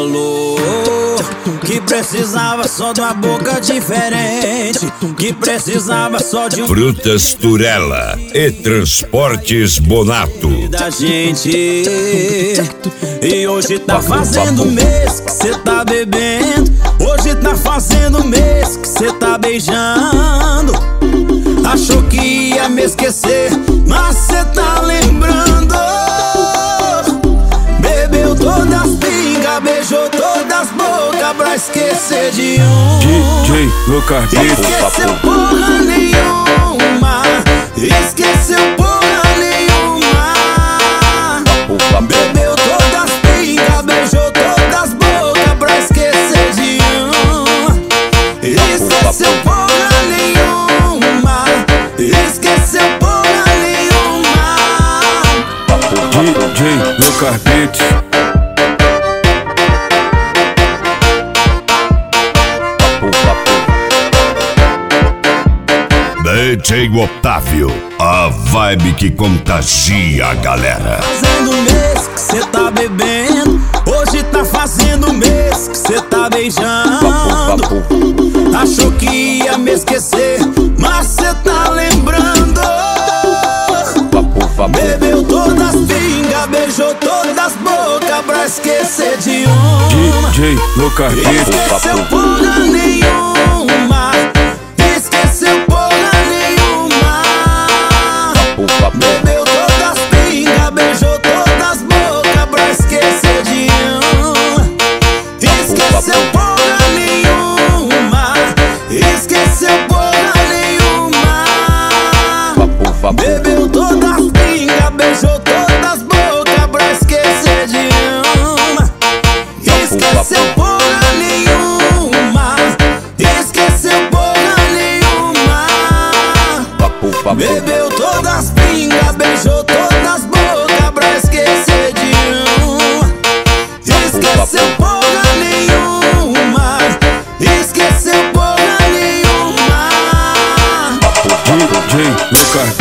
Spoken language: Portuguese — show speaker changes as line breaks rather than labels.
falou que precisava só de uma boca diferente, que precisava só de um
Frutas Turela e Transportes Bonato
da gente. E hoje tá fazendo mês que cê tá bebendo, hoje tá fazendo mês que cê tá beijando. Achou que ia me esquecer, mas cê tá lembrando. Bebeu todas as pingas, beijou todas as bocas pra esquecer de um.
DJ Lucas Beats.
Esqueceu porra nenhuma, esqueceu porra nenhuma. Bebeu todas as pingas, beijou todas as bocas pra esquecer de um. Esqueceu porra nenhuma, esqueceu porra nenhuma.
DJ Lucas Beats.
DJ Otávio, a vibe que contagia a galera.
Fazendo mês que cê tá bebendo, hoje tá fazendo mês que cê tá beijando. Achou que ia me esquecer, mas cê tá lembrando. Bebeu todas as pingas, beijou todas as bocas pra esquecer de uma.
DJ Lucas Beats.
Esqueceu porra nenhuma, esqueceu porra nenhuma. Bebeu todas as pingas, beijou todas as bocas pra esquecer de uma. Esqueceu porra nenhuma, esqueceu porra nenhuma. Bebeu todas as pingas, beijou todas as bocas pra esquecer de uma. Esqueceu porra nenhuma, esqueceu porra nenhuma. Bebeu todas as pingas, beijou todas as bocas pra esquecer de uma. Esqueceu porra nenhuma, esqueceu porra nenhuma.
DJ Lucas